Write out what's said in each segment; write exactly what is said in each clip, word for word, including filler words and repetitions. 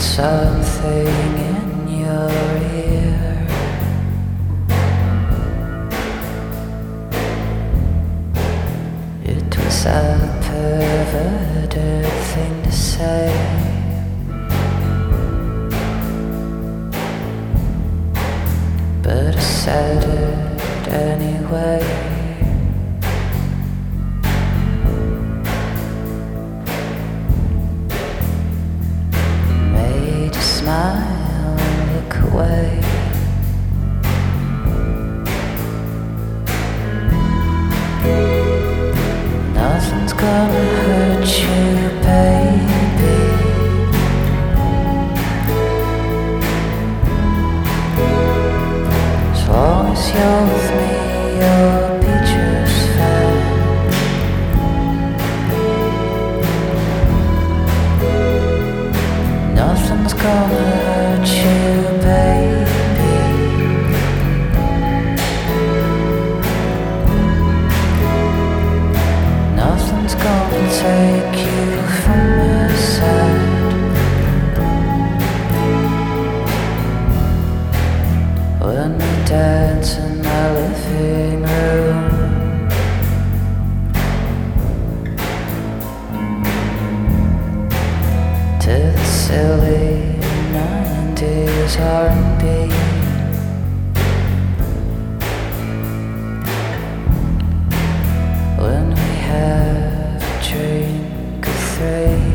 something in your ear. It was a perverted thing to say, but I said it anyway. Smile and look away. Nothing's gonna hurt you, baby. As long as you're with me, you'll be just fine. Nothing's gonna hurt you, baby. Nothing's gonna take you from my side. When we dance in my living room, to the silly nineties R and B. When we have a drink or three,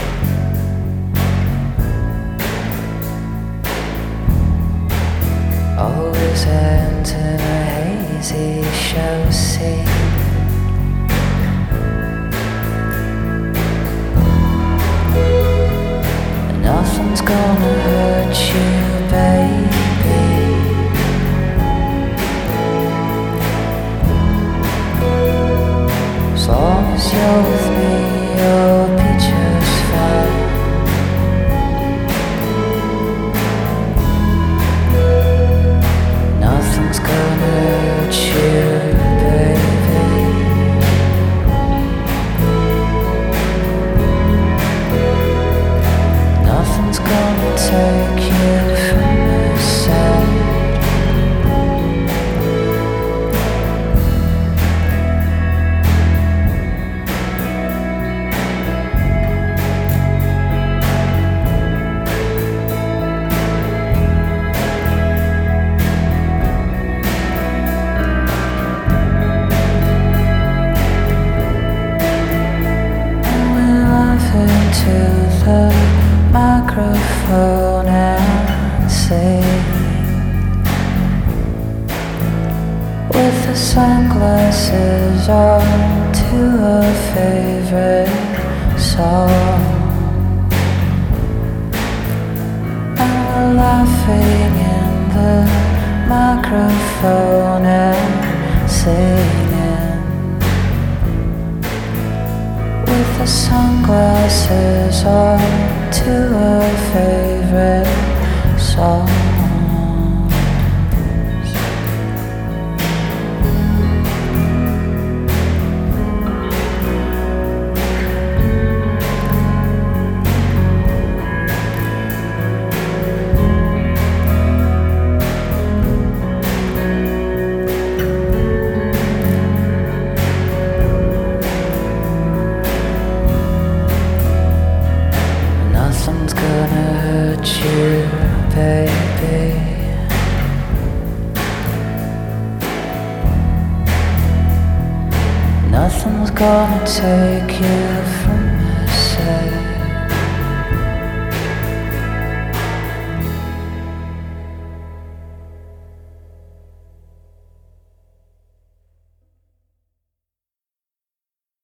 always ends in a hazy show scene. Nothing's gonna hurt you, baby. As long as you're with me, you'll be just fine. Nothing's gonna hurt you, baby. Nothing's gonna take you from my side. And we laugh into the microphone and sing with the sunglasses on to a favorite song. And we're laughing in the microphone and singing with the sunglasses on to a favorite song. Nothing's gonna hurt you, baby. Nothing's gonna take you from